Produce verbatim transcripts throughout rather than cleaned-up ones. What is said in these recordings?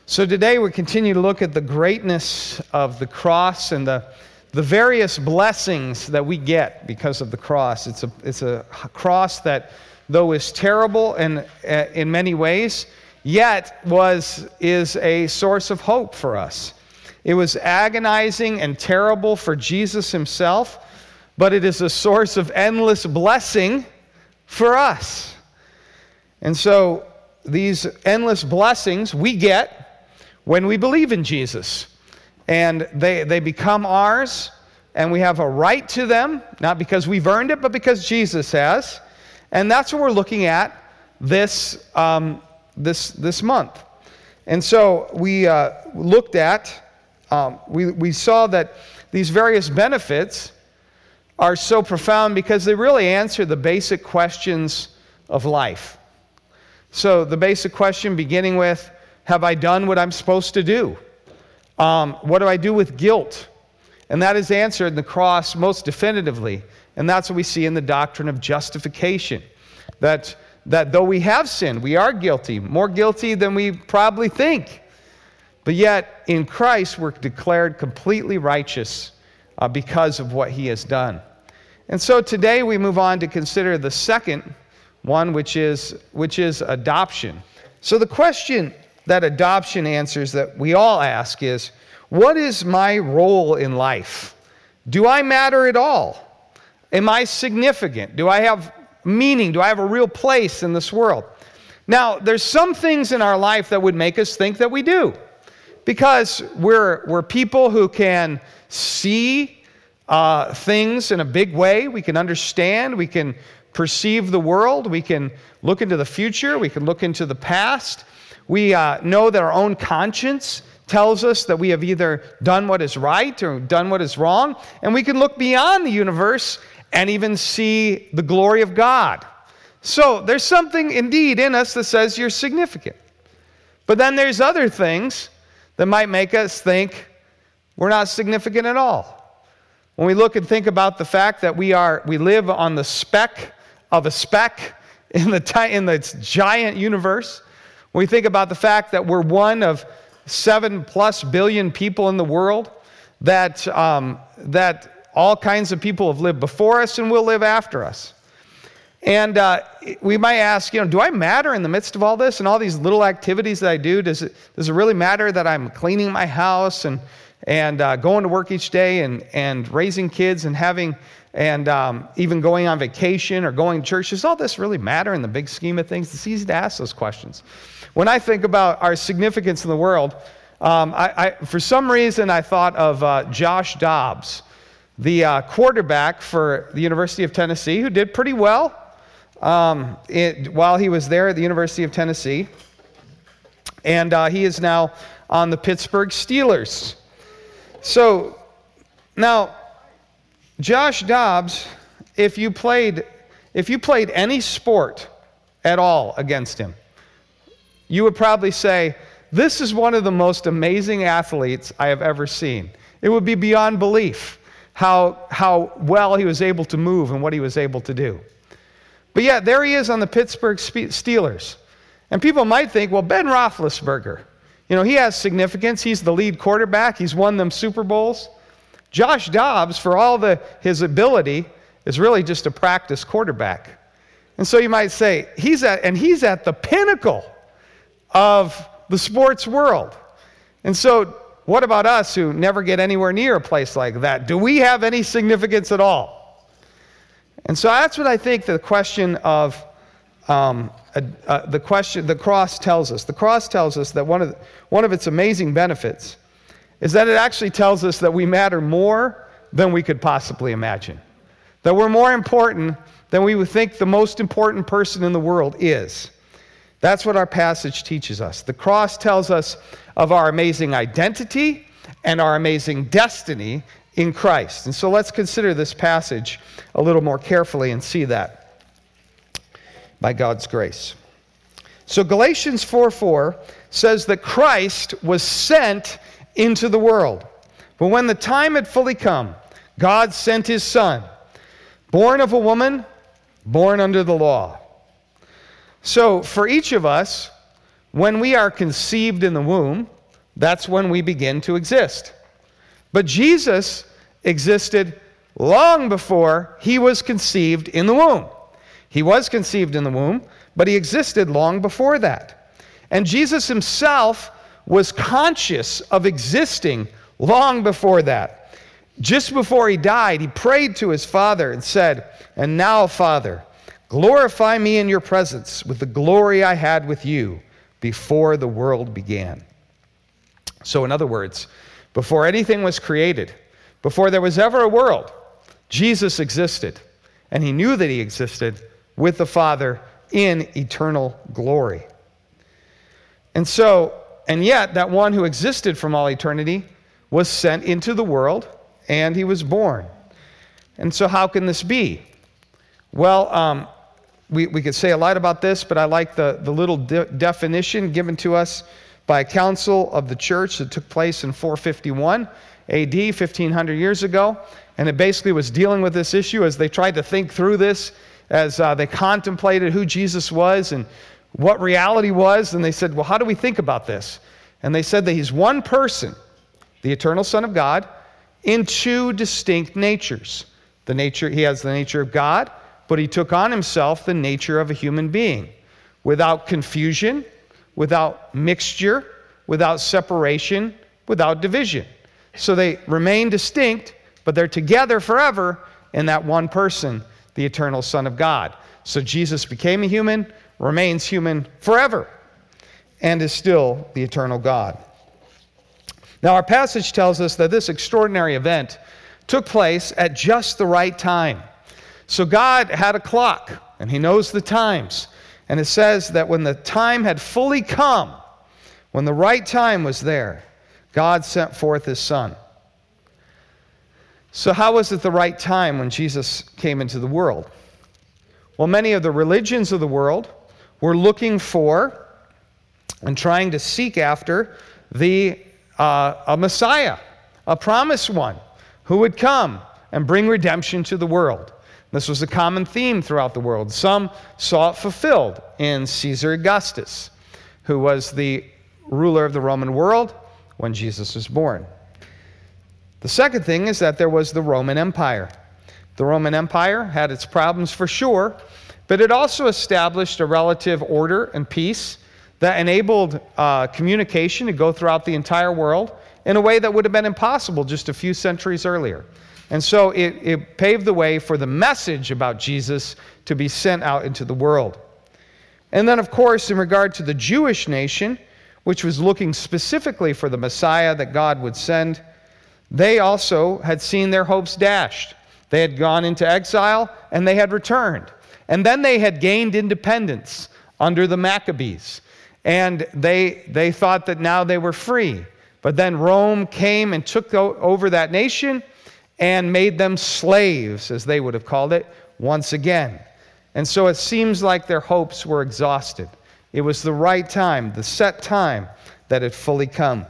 So today we continue to look at the greatness of the cross and the, the various blessings that we get because of the cross. It's a, it's a cross that, though is terrible in, in many ways, yet was, is a source of hope for us. It was agonizing and terrible for Jesus himself, but it is a source of endless blessing for us. And so these endless blessings we get when we believe in Jesus. And they, they become ours, and we have a right to them, not because we've earned it, but because Jesus has. And that's what we're looking at this, um, this, this month. And so we uh, looked at, um, we, we saw that these various benefits are so profound because they really answer the basic questions of life. So the basic question beginning with, have I done what I'm supposed to do? Um, what do I do with guilt? And that is answered in the cross most definitively. And that's what we see in the doctrine of justification. That, that though we have sinned, we are guilty, more guilty than we probably think. But yet, in Christ, we're declared completely righteous uh, because of what he has done. And so today we move on to consider the second one, which is, which is adoption. So the question that adoption answers that we all ask is, what is my role in life? Do I matter at all? Am I significant? Do I have meaning? Do I have a real place in this world? Now, there's some things in our life that would make us think that we do, because we're, we're people who can see uh, things in a big way. We can understand. We can perceive the world. We can look into the future. We can look into the past. We uh, know that our own conscience tells us that we have either done what is right or done what is wrong. And we can look beyond the universe and even see the glory of God. So there's something indeed in us that says you're significant. But then there's other things that might make us think we're not significant at all. When we look and think about the fact that we are, we live on the speck of a speck in the, ti- in the giant universe, when we think about the fact that we're one of seven plus billion people in the world, that, um, that all kinds of people have lived before us and will live after us. And uh, we might ask, you know, do I matter in the midst of all this and all these little activities that I do? Does it, does it really matter that I'm cleaning my house and, and uh, going to work each day and, and raising kids and having, and um, even going on vacation or going to church? Does all this really matter in the big scheme of things? It's easy to ask those questions. When I think about our significance in the world, um, I, I, for some reason I thought of uh, Josh Dobbs, the uh, quarterback for the University of Tennessee, who did pretty well um, it, while he was there at the University of Tennessee. And uh, he is now on the Pittsburgh Steelers. So, now, Josh Dobbs, if you played, if you played any sport at all against him, you would probably say, this is one of the most amazing athletes I have ever seen. It would be beyond belief how, how well he was able to move and what he was able to do. But yet, there he is on the Pittsburgh Steelers. And people might think, well, Ben Roethlisberger, you know, he has significance. He's the lead quarterback. He's won them Super Bowls. Josh Dobbs, for all the, his ability, is really just a practice quarterback. And so you might say, he's at, and he's at the pinnacle of the sports world. And so what about us who never get anywhere near a place like that? Do we have any significance at all? And so that's what I think the question of um, uh, uh, the question the cross tells us. The cross tells us that one of the, one of its amazing benefits is that it actually tells us that we matter more than we could possibly imagine. That we're more important than we would think the most important person in the world is. That's what our passage teaches us. The cross tells us of our amazing identity and our amazing destiny in Christ. And so let's consider this passage a little more carefully and see that by God's grace. So Galatians four four says that Christ was sent into the world. But when the time had fully come, God sent his Son, born of a woman, born under the law. So for each of us, when we are conceived in the womb, That's when we begin to exist. But Jesus existed long before he was conceived in the womb. He was conceived in the womb, but he existed long before that. And Jesus himself was conscious of existing long before that. Just before he died, he prayed to his Father and said, "And now, Father, glorify me in your presence with the glory I had with you before the world began." So in other words, before anything was created, before there was ever a world, Jesus existed, and he knew that he existed with the Father in eternal glory. And so, and yet, that one who existed from all eternity was sent into the world, and he was born. And so how can this be? Well, um, we, we could say a lot about this, but I like the, the little de- definition given to us by a council of the church that took place in four fifty-one A D, fifteen hundred years ago. And it basically was dealing with this issue as they tried to think through this, as uh, they contemplated who Jesus was and what reality was. And they said, well, how do we think about this? And they said that he's one person, the eternal Son of God, in two distinct natures. The nature, he has the nature of God, but he took on himself the nature of a human being, without confusion, without mixture, without separation, without division. So they remain distinct, but they're together forever in that one person, the eternal Son of God. So Jesus became a human, remains human forever, and is still the eternal God. Now our passage tells us that this extraordinary event took place at just the right time. So God had a clock, and he knows the times. And it says that when the time had fully come, when the right time was there, God sent forth his Son. So how was it the right time when Jesus came into the world? Well, many of the religions of the world were looking for and trying to seek after the uh, a Messiah, a promised one, who would come and bring redemption to the world. This was a common theme throughout the world. Some saw it fulfilled in Caesar Augustus, who was the ruler of the Roman world when Jesus was born. The second thing is that there was the Roman Empire. The Roman Empire had its problems for sure, but it also established a relative order and peace that enabled uh, communication to go throughout the entire world in a way that would have been impossible just a few centuries earlier. And so it, it paved the way for the message about Jesus to be sent out into the world. And then, of course, in regard to the Jewish nation, which was looking specifically for the Messiah that God would send, they also had seen their hopes dashed. They had gone into exile, and they had returned. And then they had gained independence under the Maccabees. And they, they thought that now they were free. But then Rome came and took over that nation and made them slaves, as they would have called it, once again. And so it seems like their hopes were exhausted. It was the right time, the set time, that had fully come.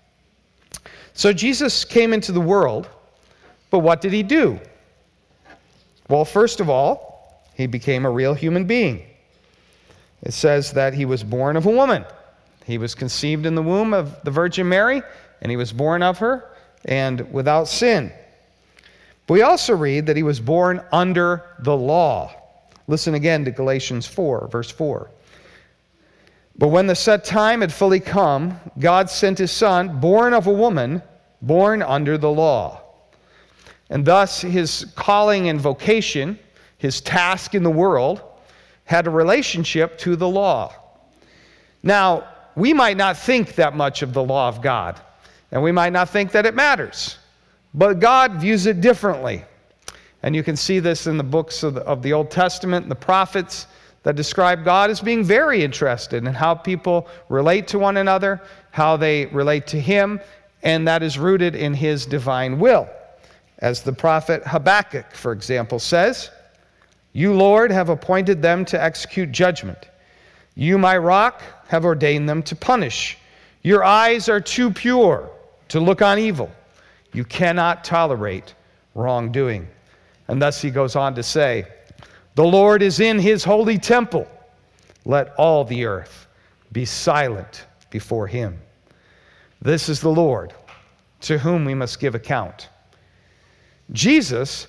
So Jesus came into the world, but what did he do? Well, first of all, he became a real human being. It says that he was born of a woman. He was conceived in the womb of the Virgin Mary, and he was born of her, and without sin. But we also read that he was born under the law. Listen again to Galatians four, verse four. But when the set time had fully come, God sent his Son, born of a woman, born under the law. And thus his calling and vocation, his task in the world, had a relationship to the law. Now, we might not think that much of the law of God, and we might not think that it matters. But God views it differently. And you can see this in the books of the, of the Old Testament and the prophets that describe God as being very interested in how people relate to one another, how they relate to him, and that is rooted in his divine will. As the prophet Habakkuk, for example, says, "You, Lord, have appointed them to execute judgment. You, my rock, have ordained them to punish. Your eyes are too pure to look on evil. You cannot tolerate wrongdoing." And thus he goes on to say, "The Lord is in his holy temple. Let all the earth be silent before him." This is the Lord, to whom we must give account. Jesus,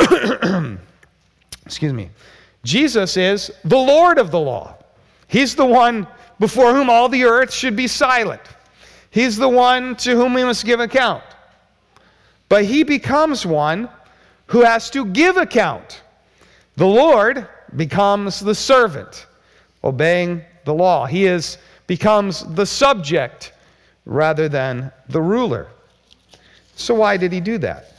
excuse me, Jesus is the Lord of the law. He's the one before whom all the earth should be silent. He's the one to whom we must give account. But he becomes one who has to give account. The Lord becomes the servant, obeying the law. He is becomes the subject rather than the ruler. So why did he do that?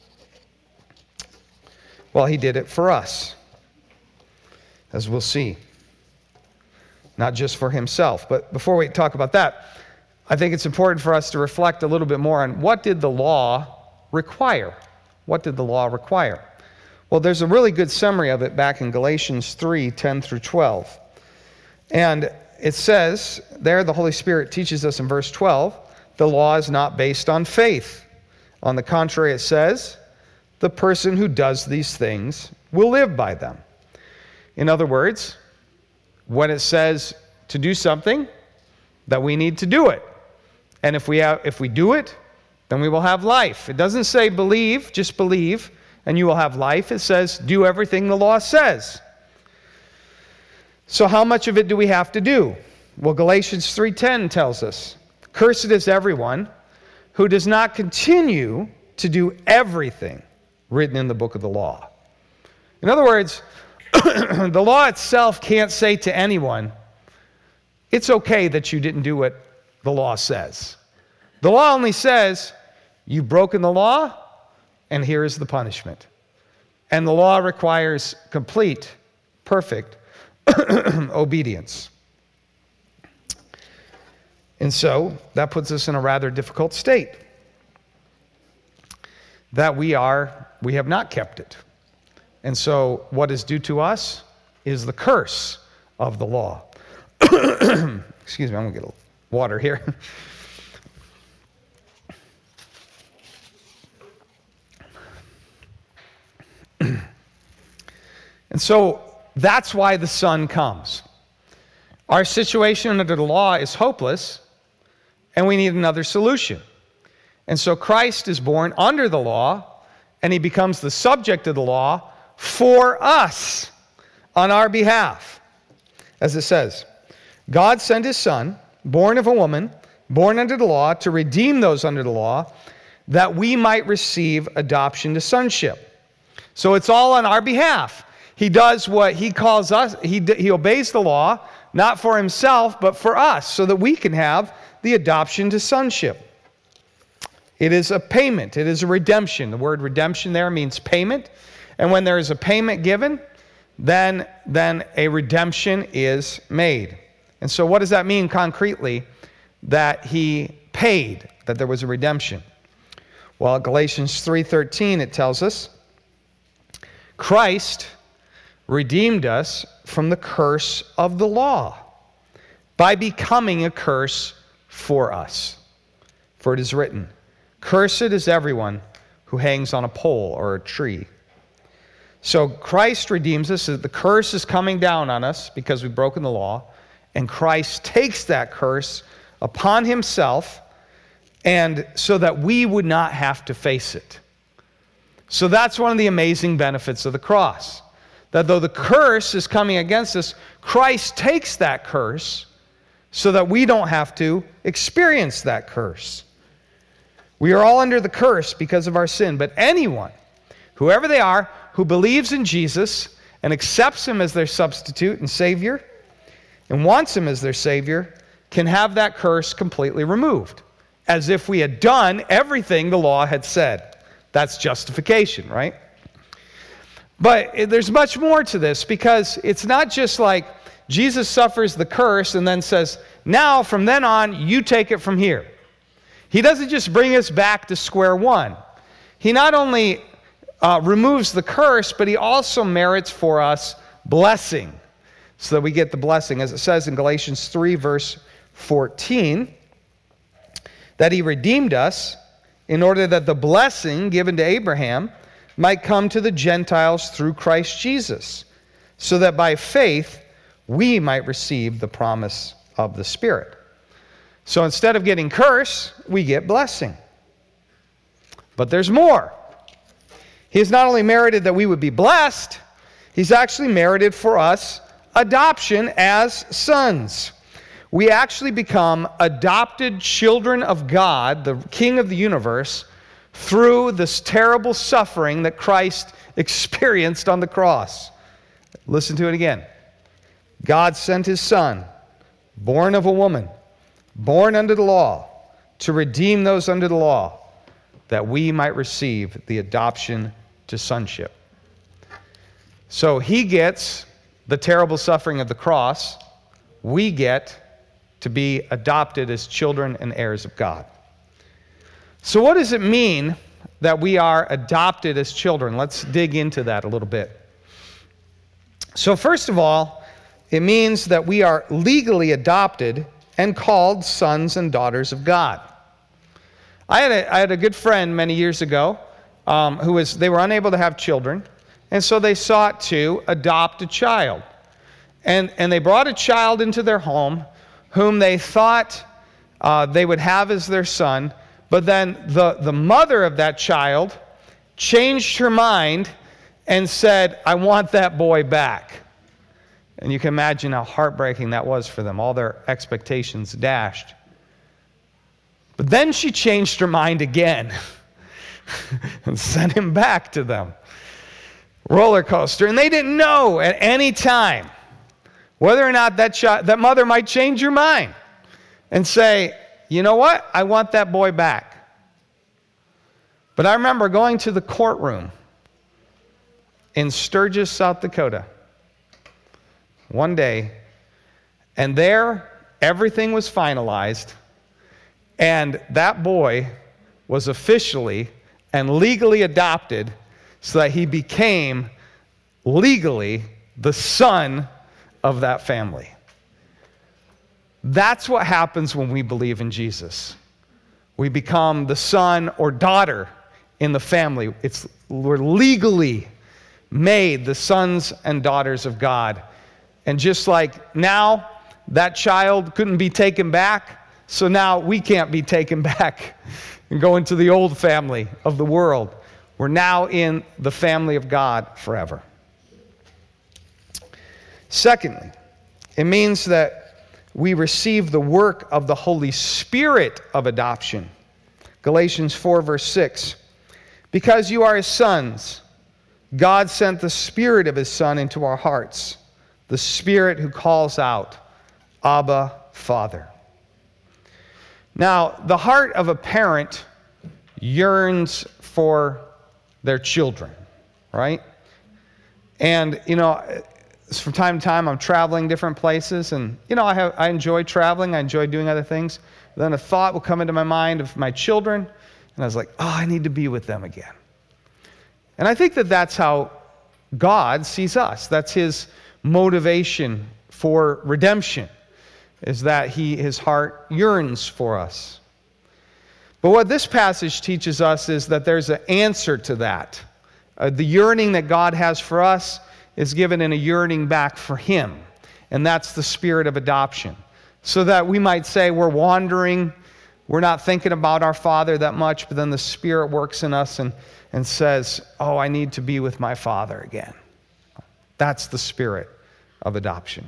Well, he did it for us, as we'll see. Not just for himself. But before we talk about that, I think it's important for us to reflect a little bit more on what did the law require? What did the law require? Well, there's a really good summary of it back in Galatians three, ten through twelve. And it says, there the Holy Spirit teaches us in verse twelve, the law is not based on faith. On the contrary, it says, the person who does these things will live by them. In other words, when it says to do something, that we need to do it. And if we have, if we do it, then we will have life. It doesn't say believe, just believe, and you will have life. It says do everything the law says. So how much of it do we have to do? Well, Galatians three ten tells us, cursed is everyone who does not continue to do everything written in the book of the law. In other words, the law itself can't say to anyone, it's okay that you didn't do what the law says. The law only says, you've broken the law, and here is the punishment. And the law requires complete, perfect obedience. And so, that puts us in a rather difficult state. That we are, we have not kept it. And so, what is due to us is the curse of the law. Excuse me, I'm going to get a little water here. And so, that's why the Son comes. Our situation under the law is hopeless, and we need another solution. And so Christ is born under the law, and he becomes the subject of the law for us, on our behalf. As it says, God sent his Son, born of a woman, born under the law, to redeem those under the law, that we might receive adoption to sonship. So it's all on our behalf. He does what he calls us, he, he obeys the law, not for himself, but for us, so that we can have the adoption to sonship. It is a payment. It is a redemption. The word redemption there means payment. And when there is a payment given, then, then a redemption is made. And so what does that mean concretely? That he paid, that there was a redemption. Well, Galatians three thirteen, it tells us, Christ redeemed us from the curse of the law by becoming a curse for us. For it is written, cursed is everyone who hangs on a pole or a tree. So Christ redeems us. The curse is coming down on us because we've broken the law. And Christ takes that curse upon himself, and so that we would not have to face it. So that's one of the amazing benefits of the cross. That though the curse is coming against us, Christ takes that curse so that we don't have to experience that curse. We are all under the curse because of our sin, but anyone, whoever they are, who believes in Jesus and accepts him as their substitute and Savior and wants him as their Savior, can have that curse completely removed, as if we had done everything the law had said. That's justification, right? But there's much more to this, because it's not just like Jesus suffers the curse and then says, now from then on, you take it from here. He doesn't just bring us back to square one. He not only uh, removes the curse, but he also merits for us blessing, so that we get the blessing, as it says in Galatians three, verse fourteen, that he redeemed us in order that the blessing given to Abraham might come to the Gentiles through Christ Jesus, so that by faith we might receive the promise of the Spirit. So instead of getting curse, we get blessing. But there's more. He has not only merited that we would be blessed, he's actually merited for us adoption as sons. We actually become adopted children of God, the King of the universe, through this terrible suffering that Christ experienced on the cross. Listen to it again. God sent his Son, born of a woman, born under the law, to redeem those under the law, that we might receive the adoption to sonship. So he gets the terrible suffering of the cross. We get to be adopted as children and heirs of God. So what does it mean that we are adopted as children? Let's dig into that a little bit. So first of all, it means that we are legally adopted and called sons and daughters of God. I had a, I had a good friend many years ago um, who was, they were unable to have children, and so they sought to adopt a child. And, and they brought a child into their home whom they thought uh, they would have as their son, but then the, the mother of that child changed her mind and said, I want that boy back. And you can imagine how heartbreaking that was for them, all their expectations dashed. But then she changed her mind again and sent him back to them. Roller coaster. And they didn't know at any time whether or not that child, that mother might change her mind and say, you know what? I want that boy back. But I remember going to the courtroom in Sturgis, South Dakota, one day, and there everything was finalized, and that boy was officially and legally adopted so that he became legally the son of that family. That's what happens when we believe in Jesus. We become the son or daughter in the family. It's, we're legally made the sons and daughters of God. And just like now, that child couldn't be taken back, so now we can't be taken back and go into the old family of the world. We're now in the family of God forever. Secondly, it means that we receive the work of the Holy Spirit of adoption. Galatians four, verse six. Because you are his sons, God sent the Spirit of his Son into our hearts, the Spirit who calls out, Abba, Father. Now, the heart of a parent yearns for their children, right? And, you know, from time to time I'm traveling different places, and, you know, I have I enjoy traveling, I enjoy doing other things. Then a thought will come into my mind of my children, and I was like, oh, I need to be with them again. And I think that that's how God sees us. That's his motivation for redemption, is that he, his heart yearns for us. But what this passage teaches us is that there's an answer to that. Uh, the yearning that God has for us is given in a yearning back for him. And that's the spirit of adoption. So that we might say we're wandering, we're not thinking about our Father that much, but then the Spirit works in us and, and says, oh, I need to be with my Father again. That's the spirit of adoption.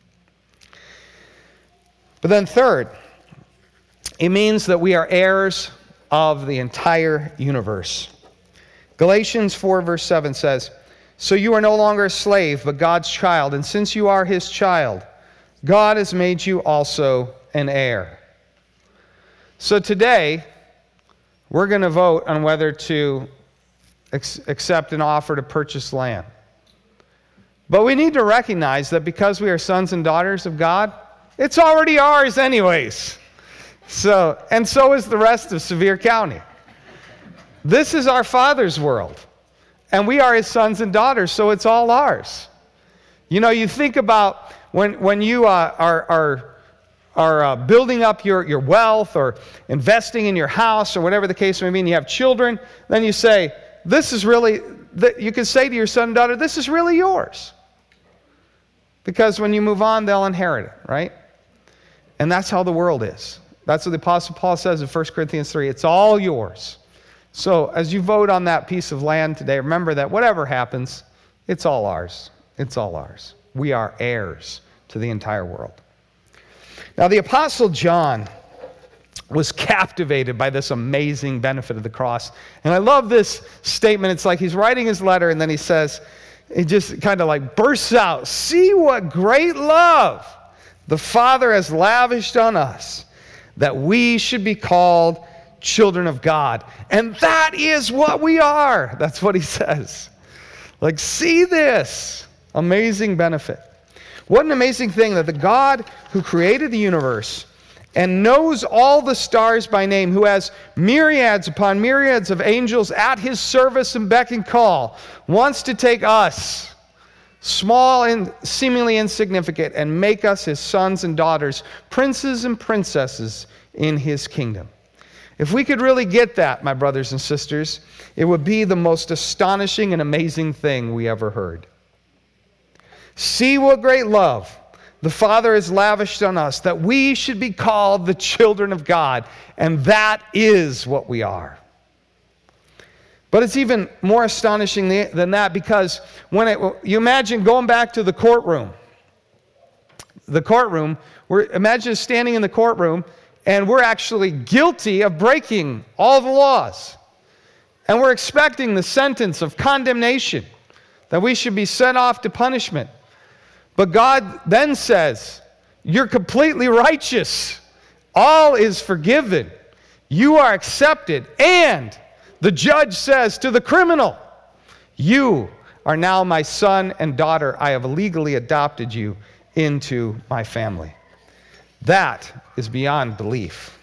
But then third, it means that we are heirs of the entire universe. Galatians four, verse seven says, so you are no longer a slave, but God's child, and since you are his child, God has made you also an heir. So today, we're going to vote on whether to ex- accept an offer to purchase land. But we need to recognize that because we are sons and daughters of God, it's already ours anyways. So, and so is the rest of Sevier County. This is our Father's world, and we are his sons and daughters, so it's all ours. You know, you think about when when you uh, are are are uh, building up your, your wealth or investing in your house or whatever the case may be, and you have children, then you say, this is really, you can say to your son and daughter, this is really yours. Because when you move on, they'll inherit it, right? And that's how the world is. That's what the Apostle Paul says in First Corinthians three. It's all yours. So as you vote on that piece of land today, remember that whatever happens, it's all ours. It's all ours. We are heirs to the entire world. Now, the Apostle John was captivated by this amazing benefit of the cross. And I love this statement. It's like he's writing his letter, and then he says, he just kind of like bursts out, "See what great love the Father has lavished on us, that we should be called children of God." And that is what we are. That's what he says. Like, see this amazing benefit. What an amazing thing that the God who created the universe and knows all the stars by name, who has myriads upon myriads of angels at his service and beck and call, wants to take us, small and seemingly insignificant, and make us his sons and daughters, princes and princesses in his kingdom. If we could really get that, my brothers and sisters, it would be the most astonishing and amazing thing we ever heard. See what great love the Father has lavished on us, that we should be called the children of God. And that is what we are. But it's even more astonishing than that, because when it, you imagine going back to the courtroom. The courtroom, we're, imagine standing in the courtroom, and we're actually guilty of breaking all the laws. And we're expecting the sentence of condemnation, that we should be sent off to punishment. But God then says, you're completely righteous. All is forgiven. You are accepted. And the judge says to the criminal, you are now my son and daughter. I have legally adopted you into my family. That is beyond belief.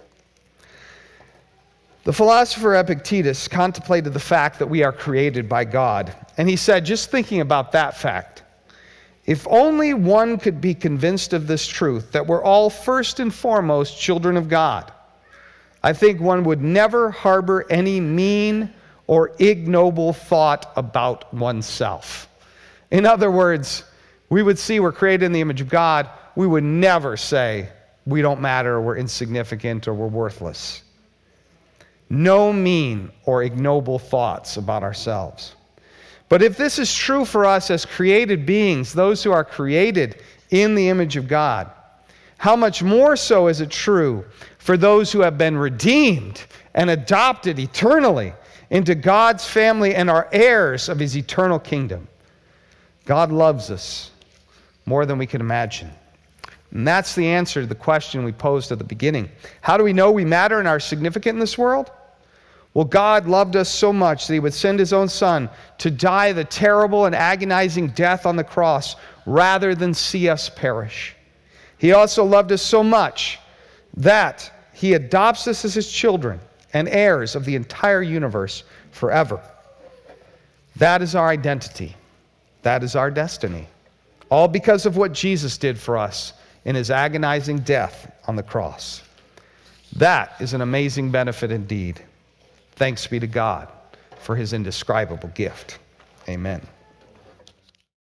The philosopher Epictetus contemplated the fact that we are created by God. And he said, just thinking about that fact, if only one could be convinced of this truth, that we're all first and foremost children of God, I think one would never harbor any mean or ignoble thought about oneself. In other words, we would see we're created in the image of God. We would never say we don't matter, or we're insignificant, or we're worthless. No mean or ignoble thoughts about ourselves. But if this is true for us as created beings, those who are created in the image of God, how much more so is it true for those who have been redeemed and adopted eternally into God's family and are heirs of his eternal kingdom? God loves us more than we can imagine. And that's the answer to the question we posed at the beginning. How do we know we matter and are significant in this world? Well, God loved us so much that he would send his own son to die the terrible and agonizing death on the cross rather than see us perish. He also loved us so much that he adopts us as his children and heirs of the entire universe forever. That is our identity. That is our destiny. All because of what Jesus did for us in his agonizing death on the cross. That is an amazing benefit indeed. Thanks be to God for his indescribable gift. Amen.